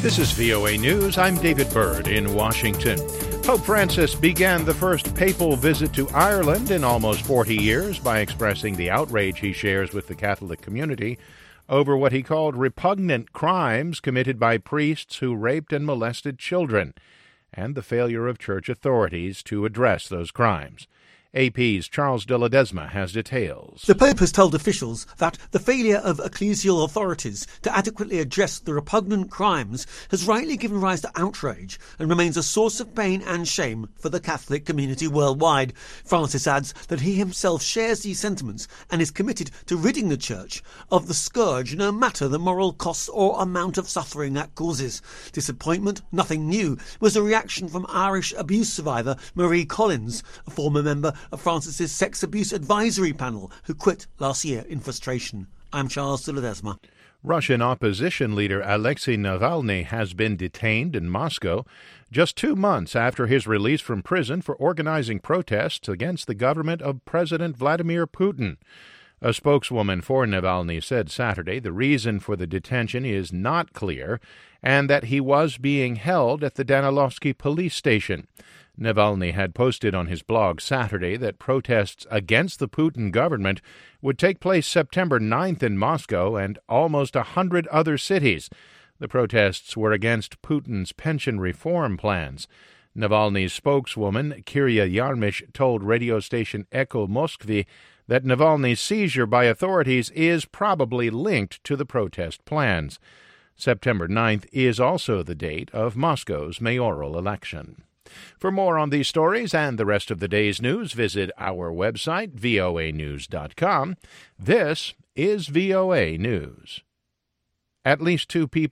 This is VOA News. I'm David Byrd in Washington. Pope Francis began the first papal visit to Ireland in almost 40 years by expressing the outrage he shares with the Catholic community over what he called repugnant crimes committed by priests who raped and molested children, and the failure of church authorities to address those crimes. AP's Charles de Ledesma has details. The Pope has told officials that the failure of ecclesial authorities to adequately address the repugnant crimes has rightly given rise to outrage and remains a source of pain and shame for the Catholic community worldwide. Francis adds that he himself shares these sentiments and is committed to ridding the Church of the scourge, no matter the moral costs or amount of suffering that causes. Disappointment, nothing new, was a reaction from Irish abuse survivor Marie Collins, a former member of Francis's sex abuse advisory panel, who quit last year in frustration. I'm Charles de Ledesma. Russian opposition leader Alexei Navalny has been detained in Moscow just 2 months after his release from prison for organizing protests against the government of President Vladimir Putin. A spokeswoman for Navalny said Saturday the reason for the detention is not clear and that he was being held at the Danilovsky police station. Navalny had posted on his blog Saturday that protests against the Putin government would take place September 9th in Moscow and almost 100 other cities. The protests were against Putin's pension reform plans. Navalny's spokeswoman, Kiria Yarmish, told radio station Echo Moskvy that Navalny's seizure by authorities is probably linked to the protest plans. September 9th is also the date of Moscow's mayoral election. For more on these stories and the rest of the day's news, visit our website, voanews.com. This is VOA News. At least 2 people